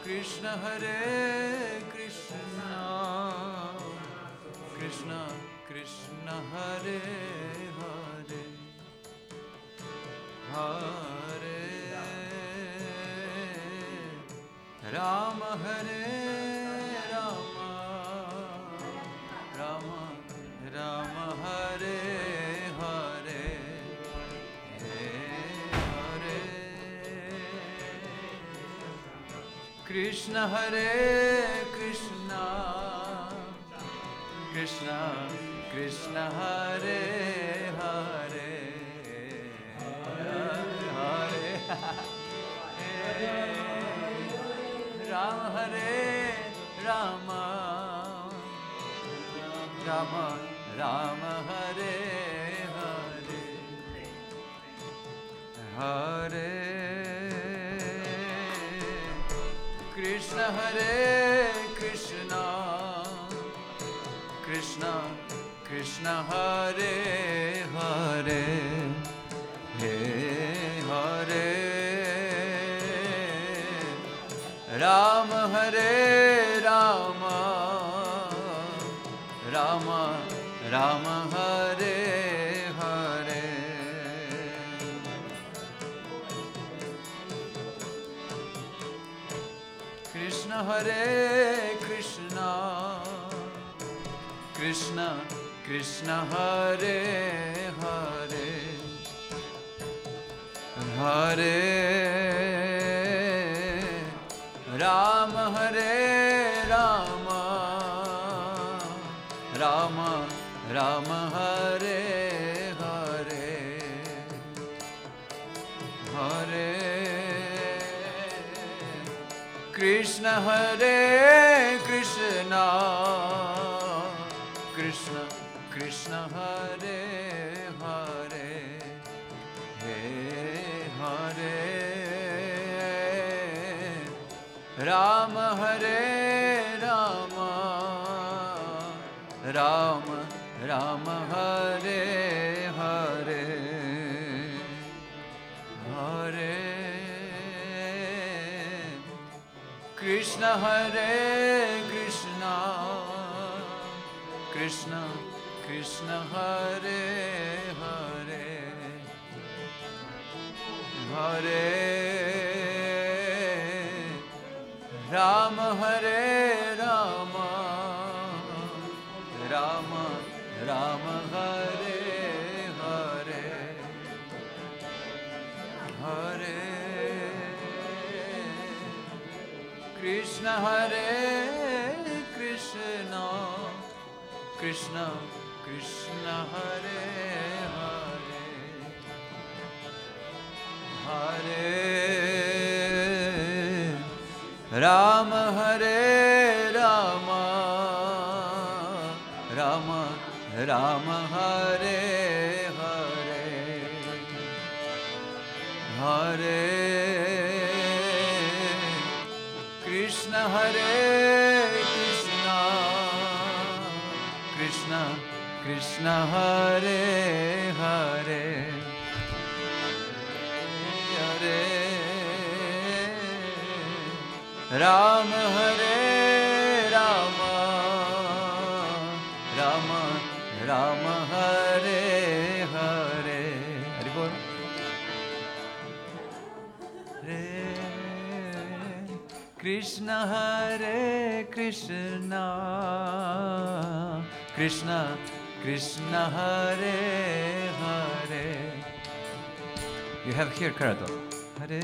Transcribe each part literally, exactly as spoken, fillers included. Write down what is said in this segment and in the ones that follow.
Krishna Hare Krishna, Krishna Krishna Hare Hare, Hare Rama Hare Rama, Rama Rama Hare Hare, Hare Krishna Hare Krishna, Krishna Krishna Hare Hare, Hare Rama Hare Rama, Rama Rama Hare Hare, Hare Krishna Hare Krishna, Krishna Krishna Hare Hare, Hare Rama Hare Rama, Rama Rama Hare Hare, Krishna Hare Krishna, Krishna Krishna Hare Hare, Hare Rama Hare Rama, Rama Rama Hare Hare, Hare Krishna Hare Krishna, Krishna Krishna Hare Hare, Hare Rama Hare Rama, Rama Rama Hare Hare, Hare Krishna Hare Krishna, Krishna Krishna Hare Hare, Hare Rama Hare Rama, Rama Rama Hare Hare, Hare Krishna Hare Krishna, Krishna Krishna Hare Hare, Hare Rama Hare Rama, Rama Rama Hare Hare, Hare Krishna Hare Krishna, Krishna Krishna Hare Hare, Hare Rama Hare Rama, Rama Rama Hare Hare, Hari Bol. Hare Krishna Hare Krishna, Krishna Krishna Hare Hare. You have here Karado. Hare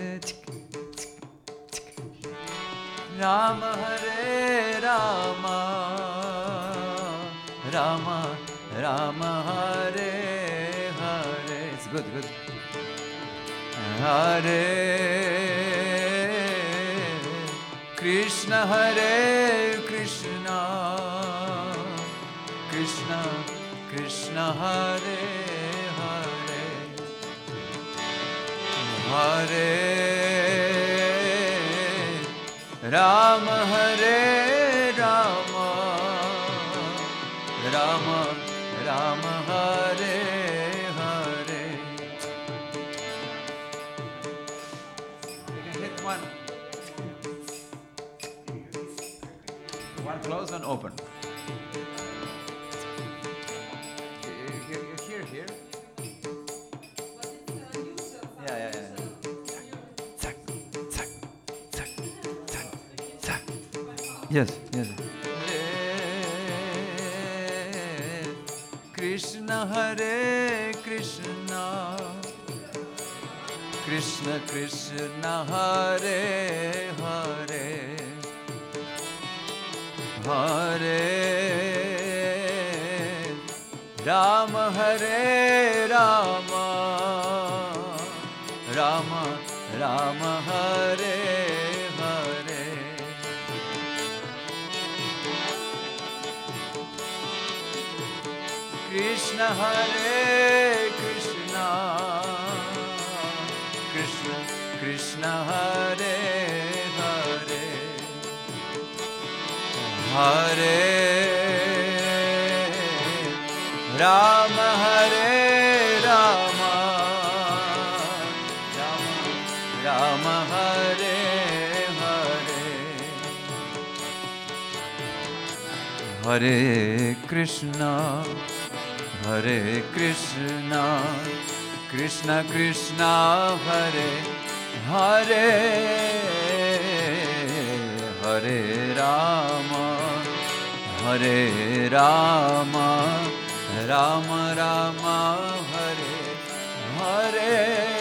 Rama Hare Rama, Rama Rama Hare Hare. It's good, good. Hare Krishna Hare Krishna, Krishna Krishna Hare Hare, Hare Rama Hare Rama, Rama Rama Hare Hare. You can hit one. close and open. Here, here, here. Yeah, yeah, yeah. Zack, zack, zack, zack, zack. Yes, yes. Krishna Hare Krishna, Krishna Krishna Hare Hare, Hare Rama Hare Rama, Rama Rama Hare Hare. Krishna Hare Krishna, Krishna Krishna Hare Hare, Hare Rama Hare Rama, Rama Rama Hare Hare, Hare Krishna, Hare Krishna, Krishna Krishna Hare Hare, Hare Rama, Hare Rama, Rama Rama Hare Hare,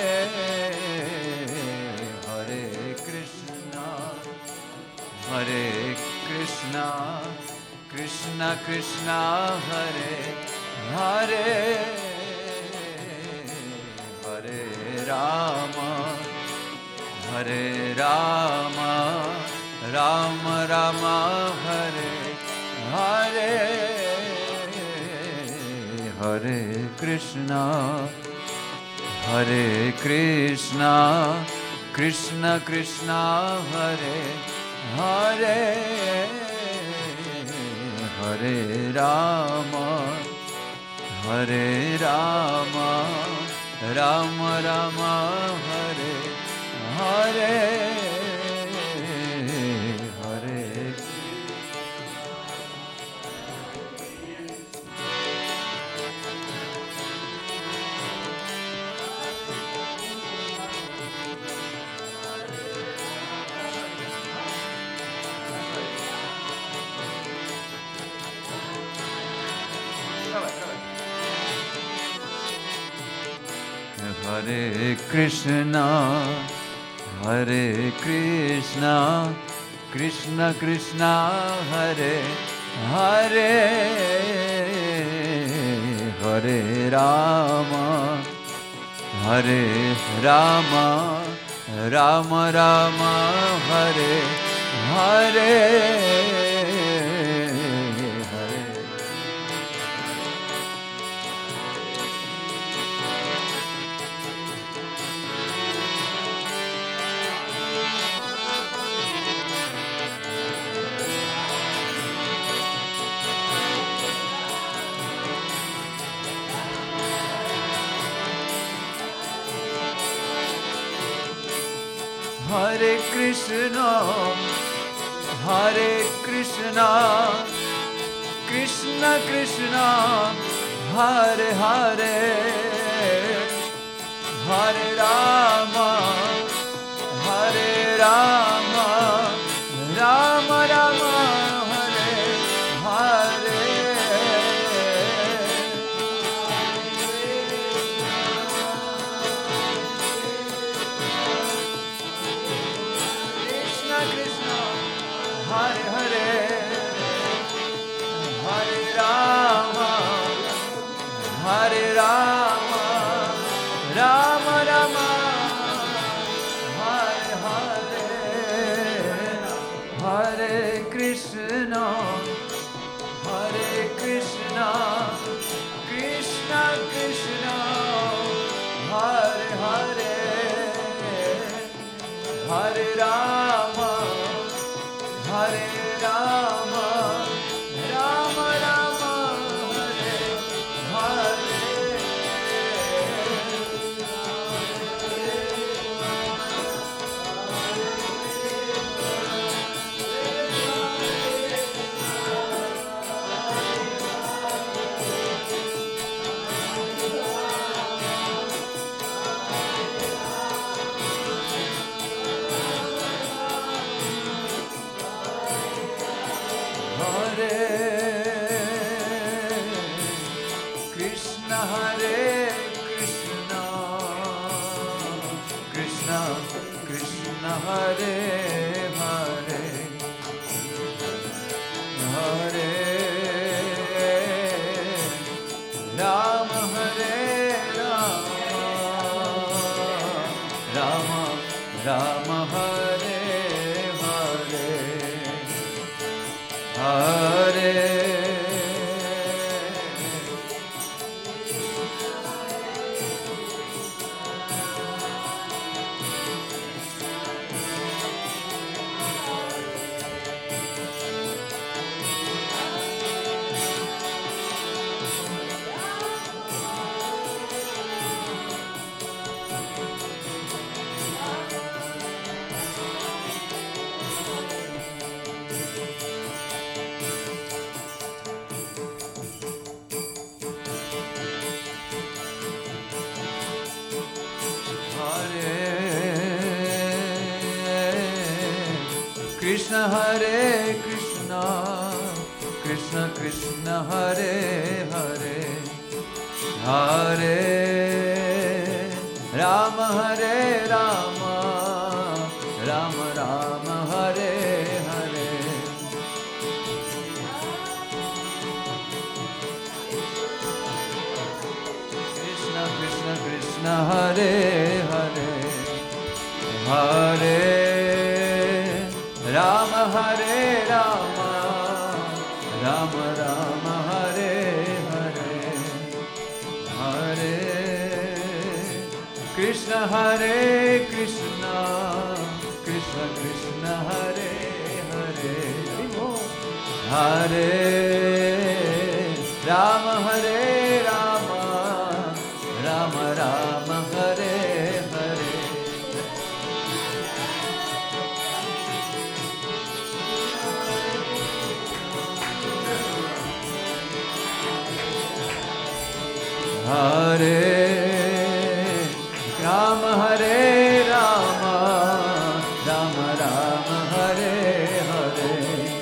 Hare Krishna, Hare Krishna, Krishna Krishna Hare Hare, Hare Rama, Hare Rama, Rama Rama Hare Hare, Hare Krishna, Hare Krishna, Krishna Krishna Hare Hare, Hare Rama, Hare Rama, Rama Rama Hare Hare, Hare Hare Krishna, Hare Krishna, Krishna Krishna Hare Hare, Hare Rama, Hare Rama, Rama Rama Hare Hare, Hare Krishna, Hare Krishna, Krishna Krishna, Hare Hare, Hare Rama, Hare Rama, Rama Rama, Hare Hare. Hare Hare, Hare Rama, Hare Rama, Rama Rama, Hare Hare, Hare Krishna, Hare Krishna, Krishna Krishna, Hare Hare, Hare Rama, Hare Rama, Rama Rama, Hare Hare, Hare Krishna, Krishna Krishna Hare Hare, Hare Rama Hare Rama, Rama Rama Hare Hare, Hare Krishna Hare Krishna, Krishna Krishna Hare Hare, Hare Rama Hare Rama, Rama Rama Hare Hare, Krishna Krishna Krishna Hare Hare, Hare Rama Hare Rama, Rama Rama Hare Hare, Hare Krishna Hare Krishna, Krishna Krishna Hare Hare, Hare Rama Hare Rama, Rama Rama Hare Hare, Hare Rama Hare Rama, Rama Rama Hare Hare,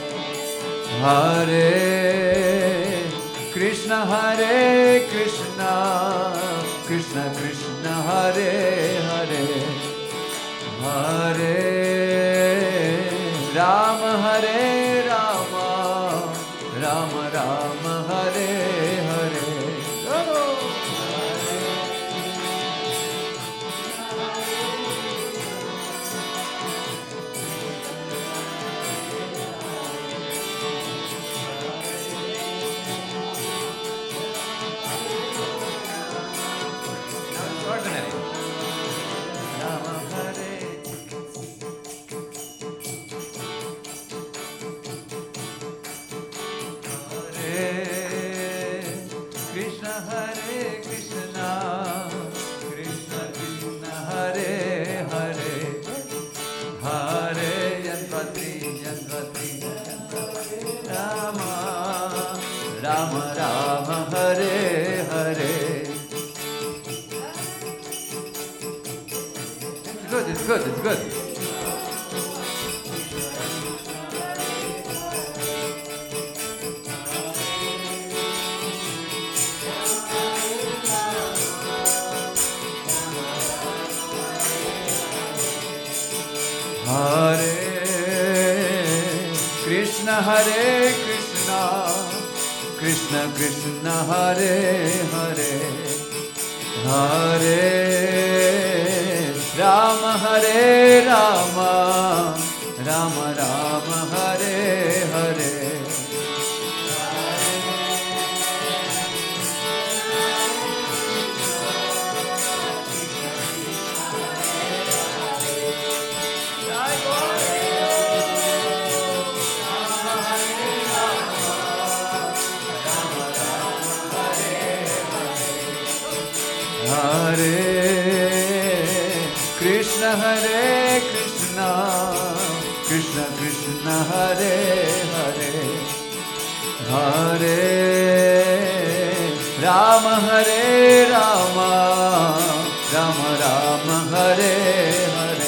Hare Krishna Hare Krishna, Krishna Krishna Hare Hare, Hare Rama Hare Rama, Rama Rama Hare Hare. Krishna Hare Krishna, Krishna Krishna Hare Hare, Hare Yanvatri Yanvatri Rama, Rama Rama Hare Hare. It's good, it's good, it's good. Hare Krishna Hare Krishna, Krishna Krishna Hare Hare, Hare Rama Hare Rama, Rama Rama Hare Hare, Hare Krishna Hare Krishna, Krishna Krishna Hare Hare, Hare Rama Hare Rama, Rama Rama Hare Hare.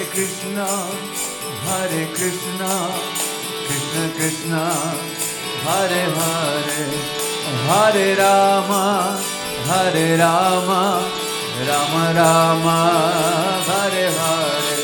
Krishna, Hare Krishna, Krishna Krishna, Hare Hare, Hare Rama, Hare Rama, Rama Rama, Hare Hare.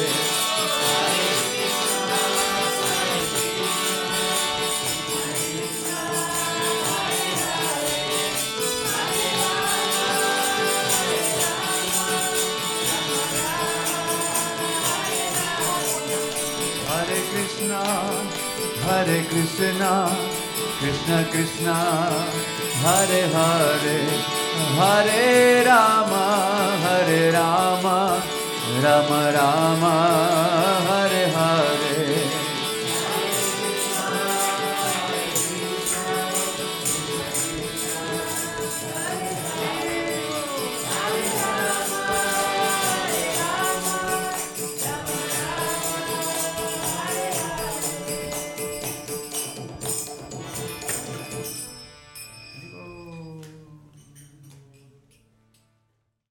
Hare Krishna, Hare Krishna, Krishna Krishna, Hare Hare, Hare Rama, Hare Rama, Rama Rama,